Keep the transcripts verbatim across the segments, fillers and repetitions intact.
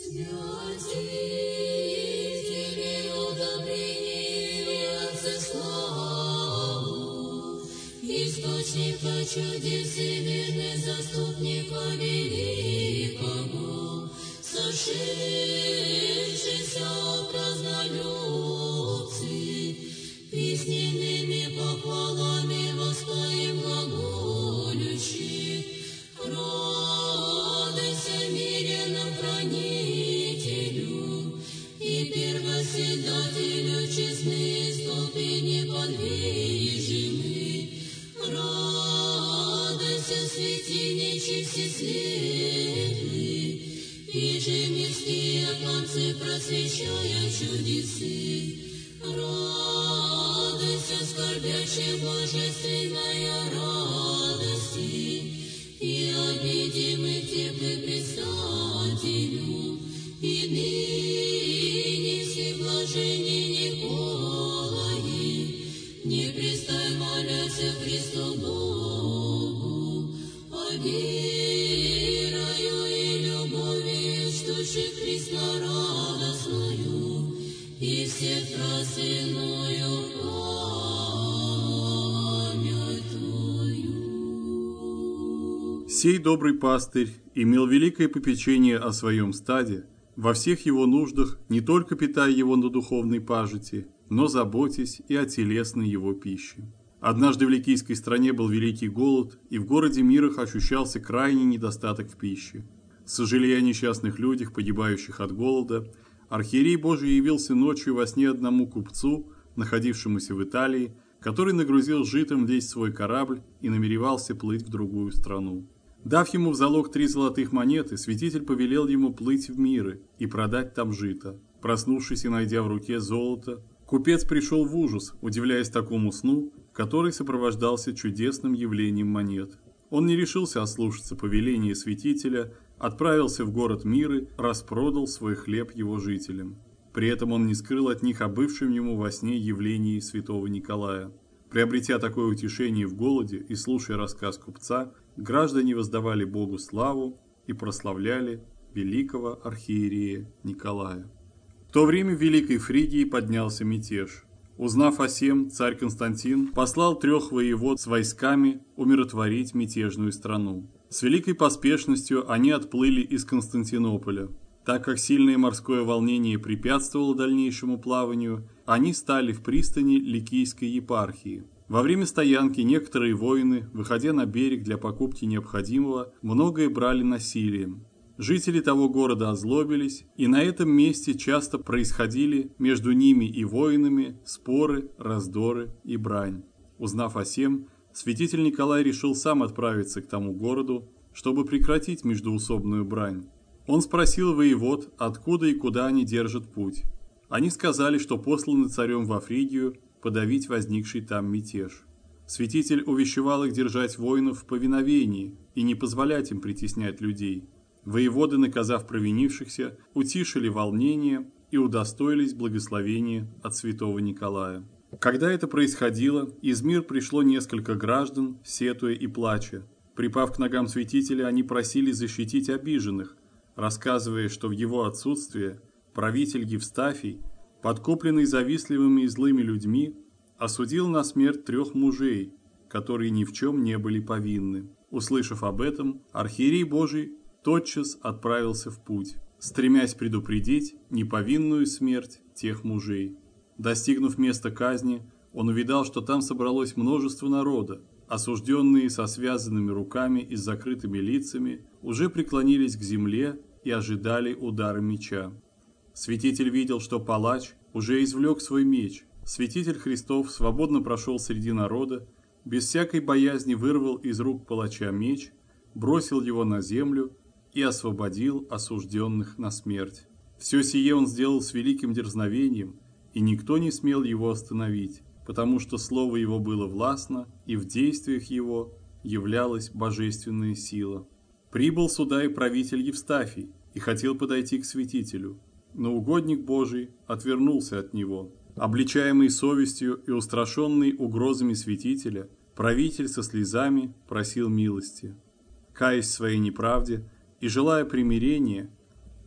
Святители, удобрение за славу, источника чудес и верный заступника великого, сошедшийся празднолюбцы, песненными похвалами воспоем глаголющи, радуйся мирянам хранителю и первоседателю честные ступени подвижимы, радуйся светильничек всесветлый, и же мирские концы просвещая чудесы, радуйся скорбящая божественная радости, и обидимый теплый предстателю, и ныне все блажение Николаи, не престай моляся Христу Богу, а верою и любовью, штущий Христа радостную, и всех просынную память Твою. Сей добрый пастырь имел великое попечение о своем стаде, во всех его нуждах, не только питая его на духовной пажити, но заботясь и о телесной его пище. Однажды в Ликийской стране был великий голод, и в городе Мирах ощущался крайний недостаток в пище. Сожалея о несчастных людях, погибающих от голода, архиерей Божий явился ночью во сне одному купцу, находившемуся в Италии, который нагрузил житом весь свой корабль и намеревался плыть в другую страну. Дав ему в залог три золотых монеты, святитель повелел ему плыть в Миры и продать там жито. Проснувшись и найдя в руке золото, купец пришел в ужас, удивляясь такому сну, который сопровождался чудесным явлением монет. Он не решился ослушаться повеления святителя, отправился в город Миры, распродал свой хлеб его жителям. При этом он не скрыл от них о бывшем ему во сне явлении святого Николая. Приобретя такое утешение в голоде и слушая рассказ купца, граждане воздавали Богу славу и прославляли великого архиерея Николая. В то время в Великой Фригии поднялся мятеж. Узнав о сем, царь Константин послал трех воевод с войсками умиротворить мятежную страну. С великой поспешностью они отплыли из Константинополя. Так как сильное морское волнение препятствовало дальнейшему плаванию, они стали в пристани Ликийской епархии. Во время стоянки некоторые воины, выходя на берег для покупки необходимого, многое брали насилием. Жители того города озлобились, и на этом месте часто происходили между ними и воинами споры, раздоры и брань. Узнав о сем, святитель Николай решил сам отправиться к тому городу, чтобы прекратить междоусобную брань. Он спросил воевод, откуда и куда они держат путь. Они сказали, что посланы царем во Фригию подавить возникший там мятеж. Святитель увещевал их держать воинов в повиновении и не позволять им притеснять людей. Воеводы, наказав провинившихся, утишили волнение и удостоились благословения от святого Николая. Когда это происходило, из Мир пришло несколько граждан, сетуя и плача. Припав к ногам святителя, они просили защитить обиженных, рассказывая, что в его отсутствие правитель Евстафий, подкупленный завистливыми и злыми людьми, осудил на смерть трех мужей, которые ни в чем не были повинны. Услышав об этом, архиерей Божий тотчас отправился в путь, стремясь предупредить неповинную смерть тех мужей. Достигнув места казни, он увидал, что там собралось множество народа. Осужденные со связанными руками и с закрытыми лицами уже преклонились к земле и ожидали удара меча. Святитель видел, что палач уже извлек свой меч. Святитель Христов свободно прошел среди народа, без всякой боязни вырвал из рук палача меч, бросил его на землю и освободил осужденных на смерть. Все сие он сделал с великим дерзновением, и никто не смел его остановить, потому что слово его было властно, и в действиях его являлась божественная сила. Прибыл сюда и правитель Евстафий, и хотел подойти к святителю, но угодник Божий отвернулся от него. Обличаемый совестью и устрашенный угрозами святителя, правитель со слезами просил милости. Каясь в своей неправде и желая примирения,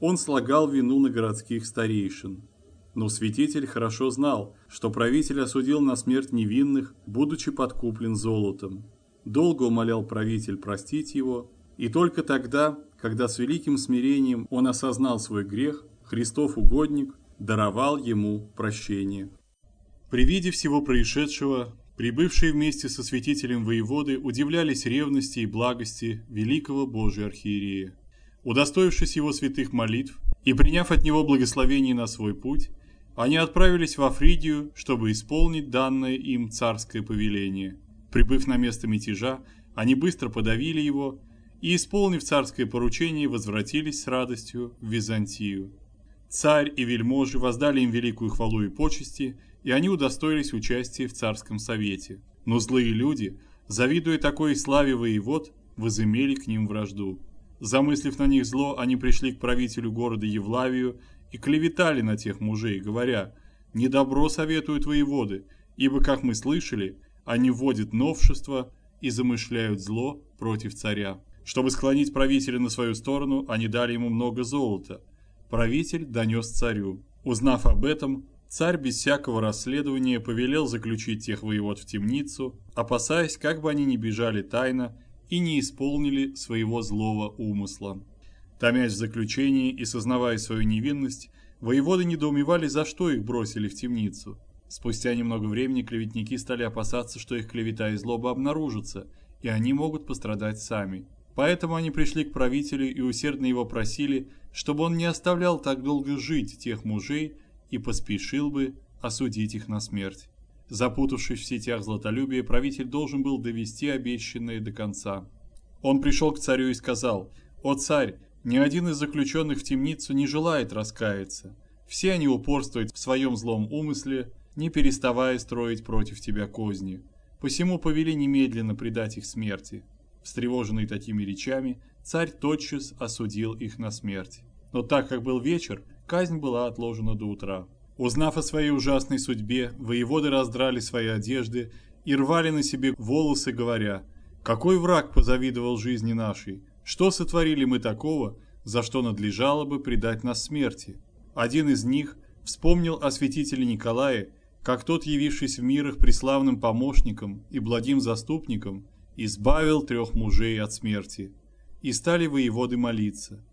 Он слагал вину на городских старейшин. Но святитель хорошо знал, что правитель осудил на смерть невинных, будучи подкуплен золотом. Долго умолял правитель простить его, и только тогда, когда с великим смирением он осознал свой грех, Христов угодник даровал ему прощение. При виде всего происшедшего, прибывшие вместе со святителем воеводы удивлялись ревности и благости великого Божия архиерея. Удостоившись его святых молитв и приняв от него благословение на свой путь, они отправились во Фригию, чтобы исполнить данное им царское повеление. Прибыв на место мятежа, они быстро подавили его и, исполнив царское поручение, возвратились с радостью в Византию. Царь и вельможи воздали им великую хвалу и почести, и они удостоились участия в царском совете. Но злые люди, завидуя такой славе воевод, возымели к ним вражду. Замыслив на них зло, они пришли к правителю города Евлавию и клеветали на тех мужей, говоря: «Недобро советуют воеводы, ибо, как мы слышали, они вводят новшества и замышляют зло против царя». Чтобы склонить правителя на свою сторону, они дали ему много золота. Правитель донес царю. Узнав об этом, царь без всякого расследования повелел заключить тех воевод в темницу, опасаясь, как бы они ни бежали тайно и не исполнили своего злого умысла. Томясь в заключении и сознавая свою невинность, воеводы недоумевали, за что их бросили в темницу. Спустя немного времени клеветники стали опасаться, что их клевета и злоба обнаружатся, и они могут пострадать сами. Поэтому они пришли к правителю и усердно его просили, чтобы он не оставлял так долго жить тех мужей и поспешил бы осудить их на смерть. Запутавшись в сетях златолюбия, правитель должен был довести обещанное до конца. Он пришел к царю и сказал: «О царь, ни один из заключенных в темницу не желает раскаяться. Все они упорствуют в своем злом умысле, не переставая строить против тебя козни. Посему повели немедленно предать их смерти». Встревоженный такими речами, царь тотчас осудил их на смерть. Но так как был вечер, казнь была отложена до утра. Узнав о своей ужасной судьбе, воеводы раздрали свои одежды и рвали на себе волосы, говоря: «Какой враг позавидовал жизни нашей? Что сотворили мы такого, за что надлежало бы предать нас смерти?» Один из них вспомнил о святителе Николае, как тот, явившись в мирах преславным помощником и благим заступником, избавил трех мужей от смерти. И стали воеводы молиться: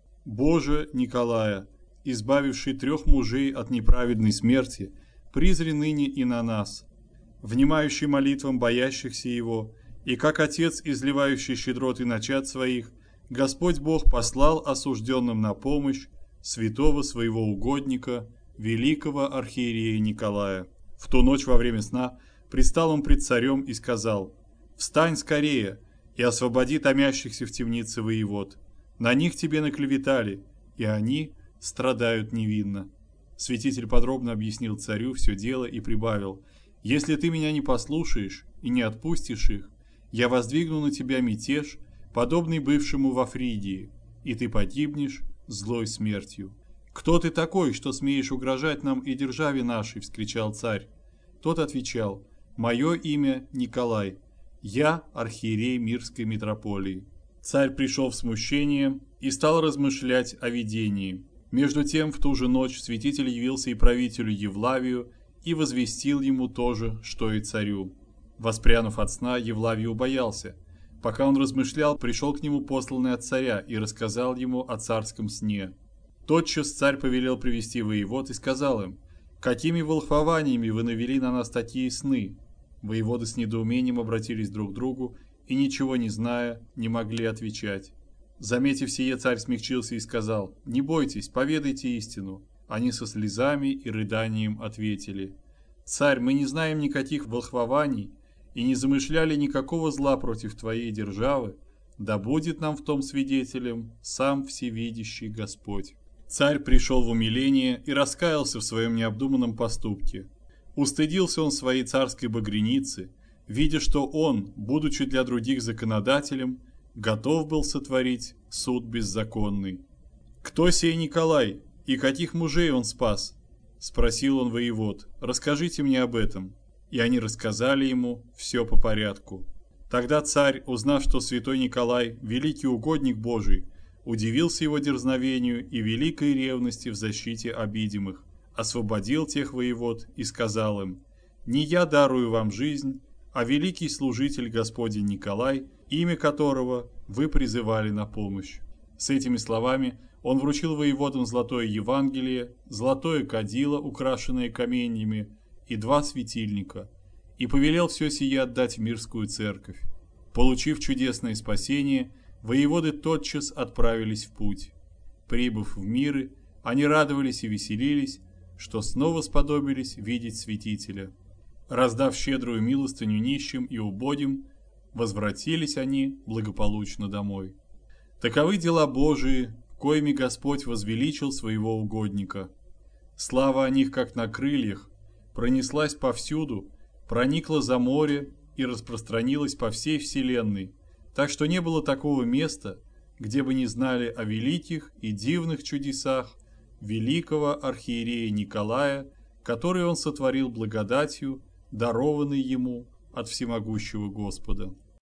«Боже, Николая, избавивший трех мужей от неправедной смерти, призри ныне и на нас, внимающий молитвам боящихся Его, и как Отец, изливающий щедроты на чад своих, Господь Бог послал осужденным на помощь святого своего угодника, великого архиерея Николая». В ту ночь во время сна предстал он пред царем и сказал: «Встань скорее и освободи томящихся в темнице воевод. На них тебе наклеветали, и они страдают невинно». Святитель подробно объяснил царю все дело и прибавил: «Если ты меня не послушаешь и не отпустишь их, я воздвигну на тебя мятеж, подобный бывшему во Фригии, и ты погибнешь злой смертью». «Кто ты такой, что смеешь угрожать нам и державе нашей?» – вскричал царь. Тот отвечал: «Мое имя Николай. Я архиерей Мирской митрополии». Царь пришел в смущение и стал размышлять о видении. Между тем, в ту же ночь святитель явился и правителю Евлавию и возвестил ему то же, что и царю. Воспрянув от сна, Евлавий убоялся. Пока он размышлял, пришел к нему посланный от царя и рассказал ему о царском сне. Тотчас царь повелел привести воевод и сказал им: «Какими волхвованиями вы навели на нас такие сны?» Воеводы с недоумением обратились друг к другу и, ничего не зная, не могли отвечать. Заметив сие, царь смягчился и сказал: «Не бойтесь, поведайте истину». Они со слезами и рыданием ответили: «Царь, мы не знаем никаких волхвований и не замышляли никакого зла против твоей державы, да будет нам в том свидетелем сам всевидящий Господь». Царь пришел в умиление и раскаялся в своем необдуманном поступке. Устыдился он своей царской багряницы, видя, что он, будучи для других законодателем, готов был сотворить суд беззаконный. «Кто сей Николай, и каких мужей он спас?» – спросил он воевод. «Расскажите мне об этом». И они рассказали ему все по порядку. Тогда царь, узнав, что святой Николай, великий угодник Божий, удивился его дерзновению и великой ревности в защите обидимых, освободил тех воевод и сказал им: «Не я дарую вам жизнь, а великий служитель Господень Николай, имя которого вы призывали на помощь». С этими словами он вручил воеводам золотое Евангелие, золотое кадило, украшенное каменьями, и два светильника, и повелел все сие отдать в мирскую церковь. Получив чудесное спасение, воеводы тотчас отправились в путь. Прибыв в миры, они радовались и веселились, что снова сподобились видеть святителя. Раздав щедрую милостыню нищим и убогим, возвратились они благополучно домой. Таковы дела Божии, коими Господь возвеличил своего угодника. Слава о них, как на крыльях, пронеслась повсюду, проникла за море и распространилась по всей вселенной, так что не было такого места, где бы не знали о великих и дивных чудесах великого архиерея Николая, который он сотворил благодатью, дарованной ему от всемогущего Господа.